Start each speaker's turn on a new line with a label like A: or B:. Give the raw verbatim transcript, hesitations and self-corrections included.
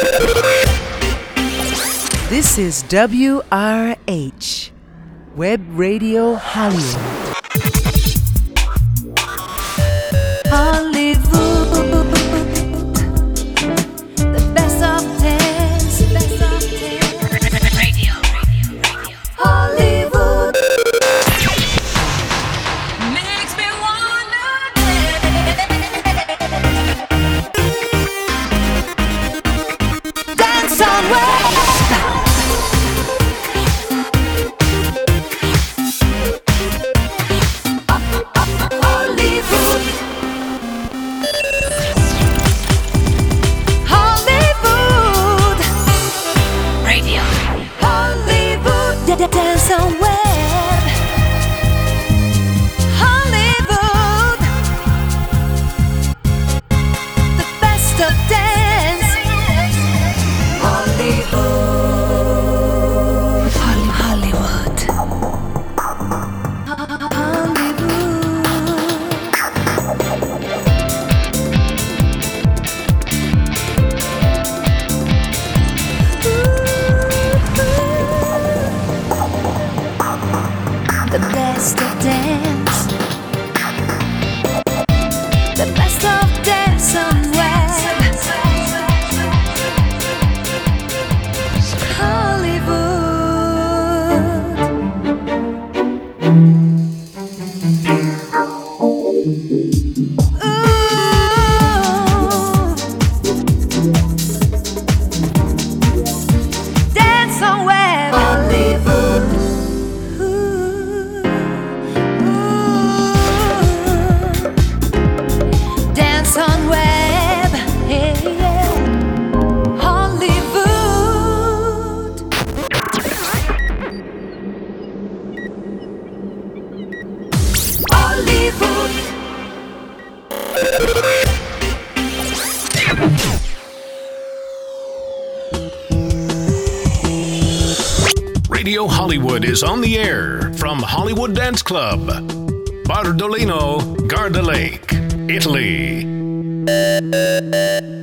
A: This is W R H, Web Radio Hollywood. Hollywood, the best of dance, best of dance. Radio, radio, radio. Hollywood makes me wanna dance. Dance on web. Dance on web, Hollywood, the best of dance, Hollywood, Hollywood, the best of dance, the best of dance on web, Hollywood. Ooh, dance on web, Hollywood. Dance on web, hey, yeah. Hollywood. Hollywood.
B: Radio Hollywood is on the air from Hollywood Dance Club, Bardolino, Garda Lake, Italy.